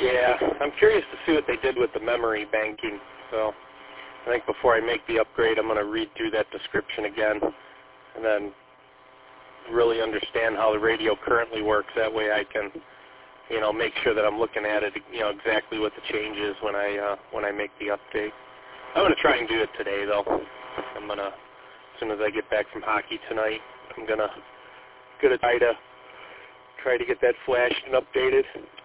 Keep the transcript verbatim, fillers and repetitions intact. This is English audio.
Yeah, I'm curious to see what they did with the memory banking. So I think before I make the upgrade, I'm going to read through that description again and then really understand how the radio currently works. That way I can, you know, make sure that I'm looking at it, you know, exactly what the change is when I uh, when I make the update. I'm going to try and do it today, though. I'm going to, as soon as I get back from hockey tonight, I'm going to gonna try to try to get that flashed and updated.